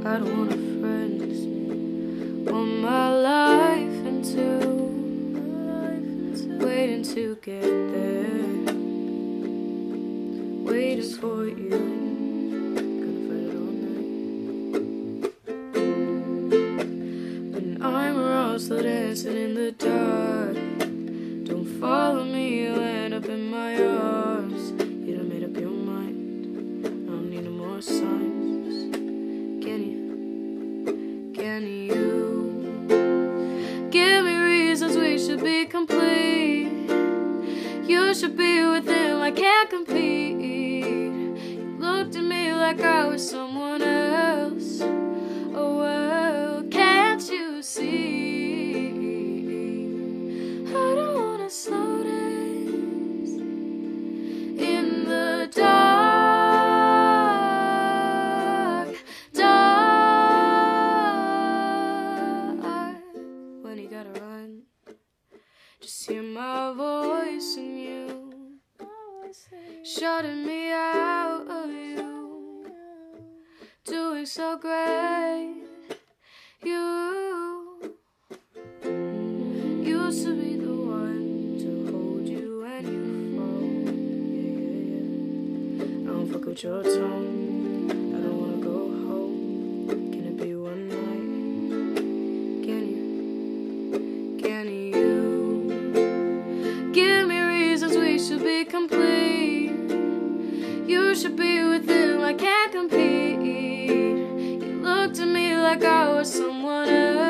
I don't want a friend. Want my life into waiting to get there, waiting for you. Gonna fight it all night. When I'm around, still dancing in the dark. Don't follow me, you'll end up in my arms. You done made up your mind, I don't need no more signs. Can you give me reasons we should be complete? You should be with him, I can't compete. You looked at me like I was someone else. Oh well, can't you see? I don't wanna slow days in the dark, dark. When you gotta run, just hear my voice in you, shutting me out of you, doing so great. You used to be the one to hold you when you fall. I don't fuck with your tone, I don't wanna go home. Can it be one night? Can you give me reasons we should be complete? You should be with him, I can't compete. You looked at me like I was someone else.